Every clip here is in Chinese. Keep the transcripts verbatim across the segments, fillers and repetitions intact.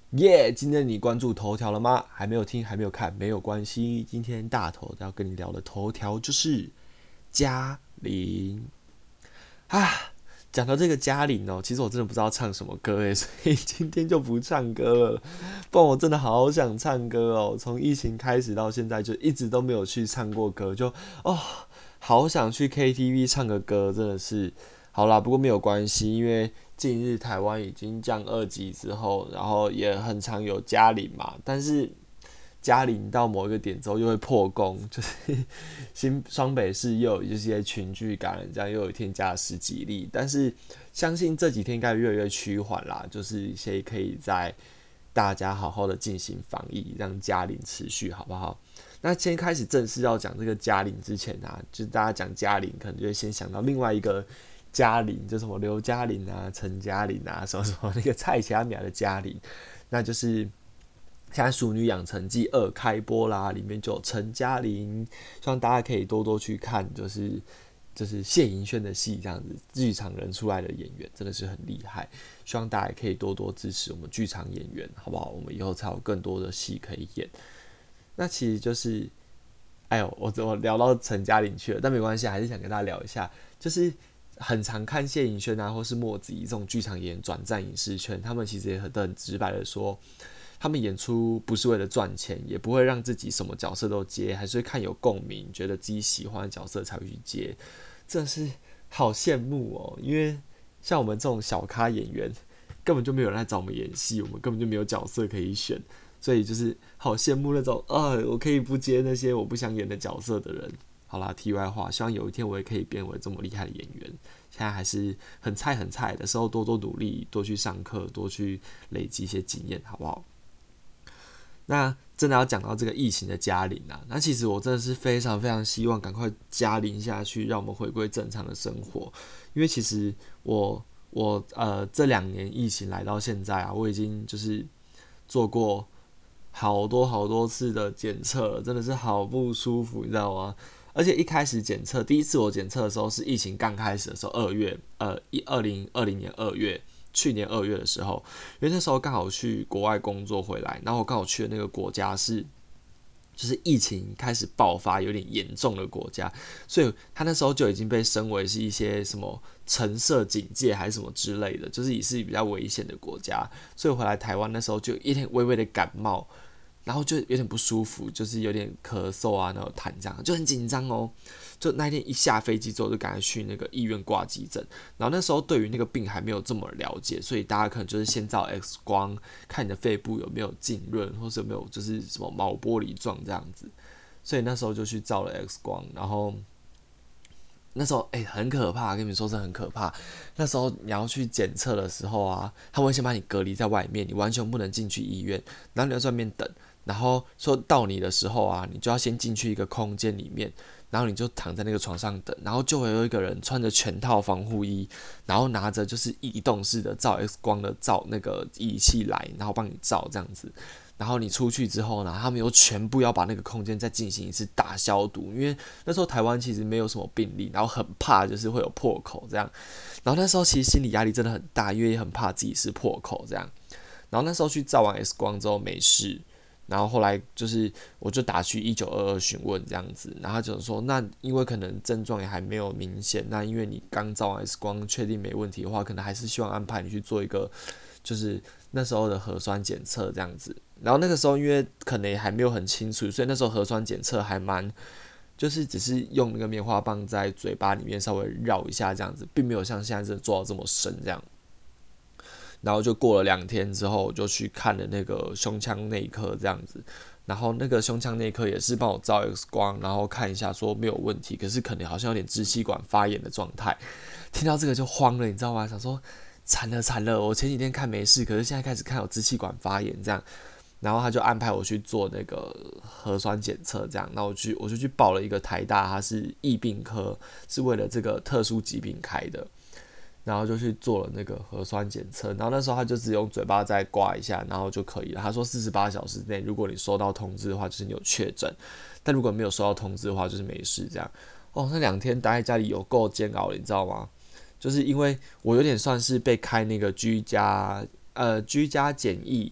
耶！ Yeah, 今天你关注头条了吗？还没有听，还没有看，没有关系。今天大头要跟你聊的头条就是嘉玲啊。讲到这个嘉玲哦，其实我真的不知道唱什么歌诶，所以今天就不唱歌了。不然我真的好想唱歌哦，从疫情开始到现在就一直都没有去唱过歌，就哦，好想去 K T V 唱个歌，真的是。好啦，不过没有关系，因为近日台湾已经降二级之后，然后也很常有嘉玲嘛，但是嘉玲到某一个点之后又会破功，就是新双北市又有一些群聚感染，这样又有添加了十几例，但是相信这几天应该越来越趋缓啦，就是一些可以在大家好好的进行防疫，让嘉玲持续好不好？那先开始正式要讲这个嘉玲之前啊，就是大家讲嘉玲，可能就会先想到另外一个嘉玲，就什么刘嘉玲啊、陈嘉玲啊，什么什么那个蔡奇阿米亚的嘉玲，那就是现在《熟女养成记二》开播啦，里面就有陈嘉玲，希望大家可以多多去看，就是就是谢盈萱的戏这样子，剧场人出来的演员真的是很厉害，希望大家也可以多多支持我们剧场演员，好不好？我们以后才有更多的戏可以演。那其实就是，哎呦，我我聊到陈嘉玲去了，但没关系，还是想跟大家聊一下，就是很常看谢盈萱啊，或是莫子仪这种剧场演员转战影视圈，他们其实也很很直白的说，他们演出不是为了赚钱，也不会让自己什么角色都接，还是会看有共鸣，觉得自己喜欢的角色才会去接，真的是好羡慕哦，因为像我们这种小咖演员，根本就没有人来找我们演戏，我们根本就没有角色可以选。所以就是好羡慕那种啊，我可以不接那些我不想演的角色的人。好啦，题外话，希望有一天我也可以变为这么厉害的演员。现在还是很菜很菜的时候，多多努力，多去上课，多去累积一些经验，好不好？那真的要讲到这个疫情的嘉玲啊，那其实我真的是非常非常希望赶快嘉玲下去，让我们回归正常的生活。因为其实我我呃这两年疫情来到现在啊，我已经就是做过好多好多次的检测了，真的是好不舒服，你知道吗？而且一开始检测，第一次我检测的时候是疫情刚开始的时候，二月，呃，二零二零年二月，去年二月的时候，因为那时候刚好去国外工作回来，然后我刚好去的那个国家是就是疫情开始爆发有点严重的国家，所以他那时候就已经被升为是一些什么橙色警戒还是什么之类的，就是也是比较危险的国家。所以我回来台湾那时候就有一点微微的感冒，然后就有点不舒服，就是有点咳嗽啊，然后痰这样，就很紧张哦。就那一天一下飞机之后，就赶快去那个医院挂急诊。然后那时候对于那个病还没有这么了解，所以大家可能就是先照 X 光，看你的肺部有没有浸润，或是有没有就是什么毛玻璃状这样子。所以那时候就去照了 X 光，然后那时候哎、欸、很可怕，跟你们说是很可怕。那时候你要去检测的时候啊，他会先把你隔离在外面，你完全不能进去医院，然后你要在外面等。然后说到你的时候啊，你就要先进去一个空间里面，然后你就躺在那个床上等，然后就会有一个人穿着全套防护衣，然后拿着就是移动式的照 X 光的照那个仪器来，然后帮你照这样子。然后你出去之后呢，他们又全部要把那个空间再进行一次大消毒，因为那时候台湾其实没有什么病例，然后很怕就是会有破口这样。然后那时候其实心理压力真的很大，因为也很怕自己是破口这样。然后那时候去照完 X 光之后没事，然后后来就是我就打去一九二二询问这样子，然后他就说那因为可能症状也还没有明显，那因为你刚照完 X 光确定没问题的话，可能还是希望安排你去做一个就是那时候的核酸检测这样子。然后那个时候因为可能也还没有很清楚，所以那时候核酸检测还蛮就是只是用那个棉花棒在嘴巴里面稍微绕一下这样子，并没有像现在真的做到这么深这样。然后就过了两天之后，我就去看了那个胸腔内科这样子，然后那个胸腔内科也是帮我照 X 光，然后看一下说没有问题，可是可能好像有点支气管发炎的状态。听到这个就慌了，你知道吗？想说惨了惨了，我前几天看没事，可是现在开始看有支气管发炎这样。然后他就安排我去做那个核酸检测，这样，那我去我就去报了一个台大，它是疫病科，是为了这个特殊疾病开的，然后就去做了那个核酸检测，然后那时候他就只用嘴巴再刮一下，然后就可以了。他说四十八小时内，如果你收到通知的话，就是你有确诊；但如果没有收到通知的话，就是没事这样。哦，那两天待在家里有够煎熬的，你知道吗？就是因为我有点算是被开那个居家呃居家检疫。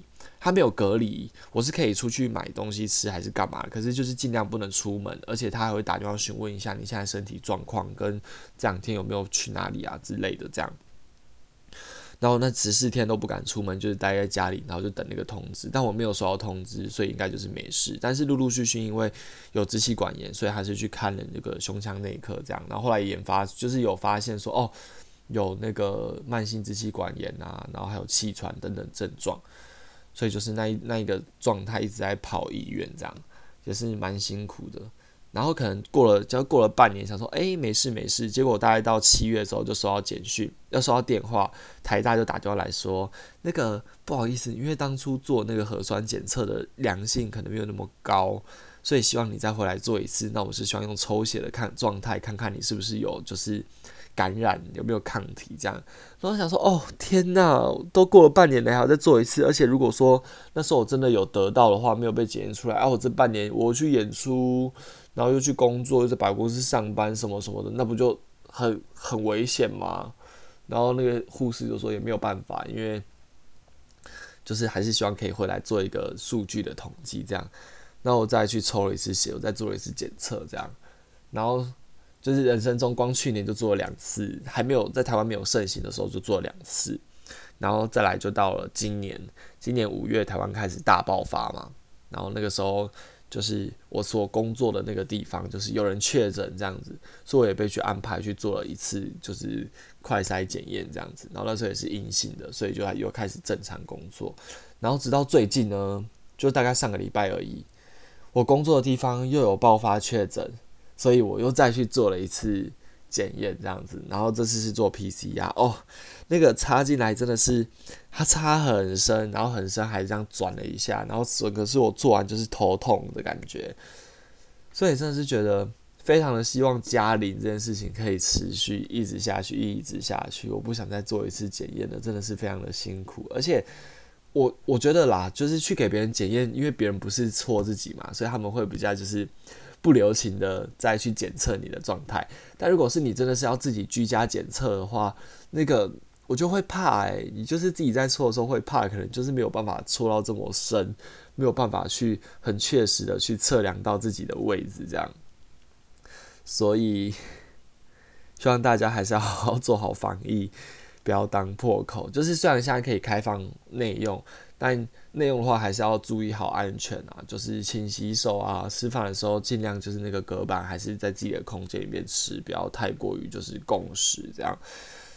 他没有隔离，我是可以出去买东西吃还是干嘛，可是就是尽量不能出门，而且他还会打电话询问一下你现在身体状况跟这两天有没有去哪里啊之类的这样。然后那十四天都不敢出门，就是待在家里，然后就等那个通知。但我没有收到通知，所以应该就是没事。但是陆陆续续因为有支气管炎，所以还是去看了那个胸腔内科这样。然后后来研发就是有发现说，哦，有那个慢性支气管炎啊，然后还有气喘等等症状，所以就是那一那一个状态一直在跑医院这样，也是蛮辛苦的。然后可能过了，就过了半年，想说，哎、欸，没事没事。结果大概到七月的时候，就收到简讯，要收到电话，台大就打电话来说，那个不好意思，因为当初做那个核酸检测的良性可能没有那么高，所以希望你再回来做一次。那我是希望用抽血的看状态，看看你是不是有就是感染，有没有抗体这样。然后想说，哦天哪，都过了半年了，还要再做一次。而且如果说那时候我真的有得到的话，没有被检验出来，啊，我这半年我去演出。然后又去工作，又在百货公司上班什么什么的，那不就很很危险吗？然后那个护士就说也没有办法，因为就是还是希望可以回来做一个数据的统计这样。然后我再去抽了一次血，我再做了一次检测这样。然后就是人生中光去年就做了两次，还没有在台湾没有盛行的时候就做了两次。然后再来就到了今年，今年五月台湾开始大爆发嘛，然后那个时候。就是我所工作的那个地方，就是有人确诊这样子，所以我也被去安排去做了一次，就是快筛检验这样子，然后那时候也是阴性的，所以就又开始正常工作。然后直到最近呢，就大概上个礼拜而已，我工作的地方又有爆发确诊，所以我又再去做了一次检验这样子，然后这次是做 P C R 哦，那个插进来真的是它插很深，然后很深还这样转了一下，然后整个是我做完就是头痛的感觉，所以真的是觉得非常的希望嘉玲这件事情可以持续一直下去，一直下去，我不想再做一次检验了，真的是非常的辛苦，而且。我我觉得啦，就是去给别人检验，因为别人不是错自己嘛，所以他们会比较就是不留情的再去检测你的状态。但如果是你真的是要自己居家检测的话，那个我就会怕哎、欸，你就是自己在错的时候会怕，可能就是没有办法错到这么深，没有办法去很确实的去测量到自己的位置这样。所以希望大家还是要好好做好防疫。不要当破口，就是虽然现在可以开放内用，但内用的话还是要注意好安全啊，就是勤洗手啊，吃饭的时候尽量就是那个隔板还是在自己的空间里面吃，不要太过于就是共识这样。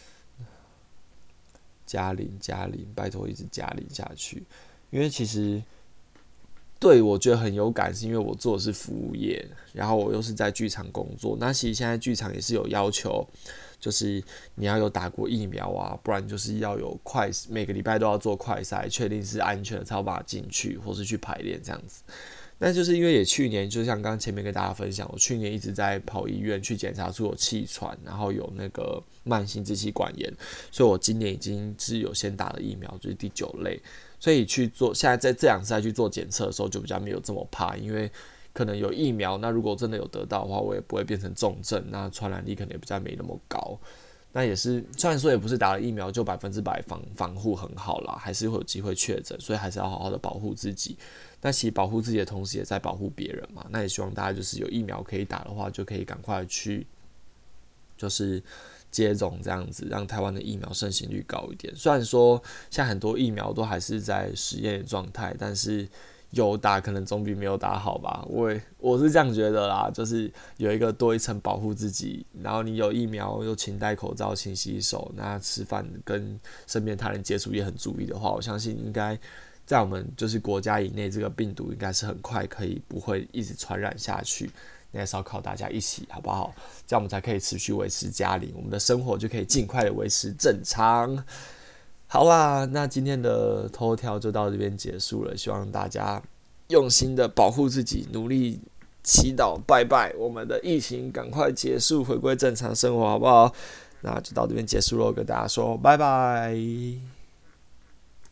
加零加零，拜托一直加零下去，因为其实对我觉得很有感，是因为我做的是服务业，然后我又是在剧场工作，那其实现在剧场也是有要求。就是你要有打过疫苗啊，不然就是要有快，每个礼拜都要做快筛，确定是安全的才有办法进去，或是去排练这样子。那就是因为也去年，就像刚刚前面跟大家分享，我去年一直在跑医院去检查出有气喘，然后有那个慢性支气管炎，所以我今年已经是有先打了疫苗，就是第九类，所以去做现在在这两次再去做检测的时候，就比较没有这么怕，因为。可能有疫苗，那如果真的有得到的话，我也不会变成重症，那传染力可能也比较没那么高。那也是，虽然说也不是打了疫苗就百分之百防防护很好啦，还是会有机会确诊，所以还是要好好的保护自己。那其实保护自己的同时，也在保护别人嘛。那也希望大家就是有疫苗可以打的话，就可以赶快去，就是接种这样子，让台湾的疫苗盛行率高一点。虽然说现在很多疫苗都还是在实验的状态，但是。有打可能总比没有打好吧，我我是这样觉得啦，就是有一个多一层保护自己，然后你有疫苗又勤戴口罩、勤洗手，那吃饭跟身边他人接触也很注意的话，我相信应该在我们就是国家以内，这个病毒应该是很快可以不会一直传染下去。那也是要靠大家一起，好不好？这样我们才可以持续维持嘉玲，我们的生活就可以尽快的维持正常。好啦，那今天的头条就到这边结束了，希望大家用心的保护自己，努力祈祷拜拜，我们的疫情赶快结束，回归正常生活，好不好？那就到这边结束了，跟大家说拜拜。